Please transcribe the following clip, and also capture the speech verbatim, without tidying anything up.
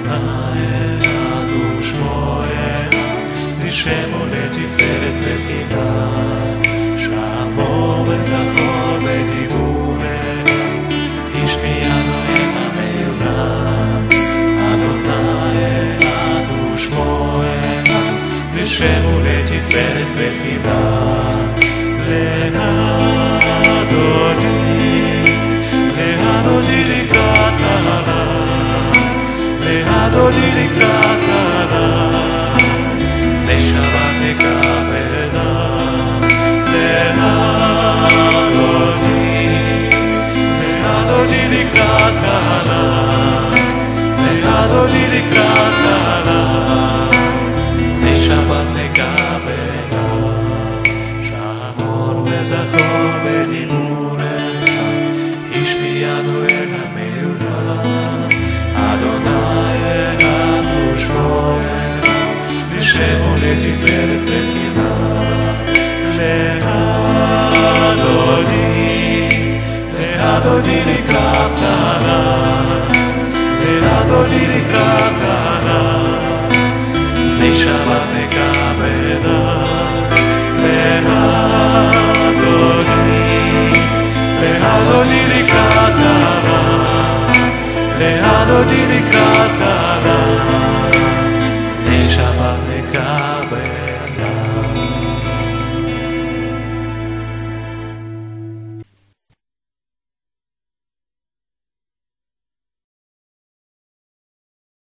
אדוני אחד ושמו אחד, לשם ולתפארת וחילה, שמור וזכור בדיבור אחד, השמיענו אל המעולם. אדוני אחד ושמו אחד, לשם ולתפארת וחילה, לאדוני, לאדוני לקראת נעלה, לאדוני לקראת נעלה, לשבת נקבלה, לאדוני, לאדוני לקראת נעלה, לאדוני לקראת נעלה, לשבת נקבלה, שמור וזכור בדיבור אחד, השמיענו אל המעולם. אדוני אחד ושמו אחד, לשם ולתפארת וחילה, לאדוני, לאדוני לקראת נעלה, לאדוני לקראת נעלה, לשבת נקבלה, לאדוני, לאדוני לקראת נעלה, לאדוני לקראת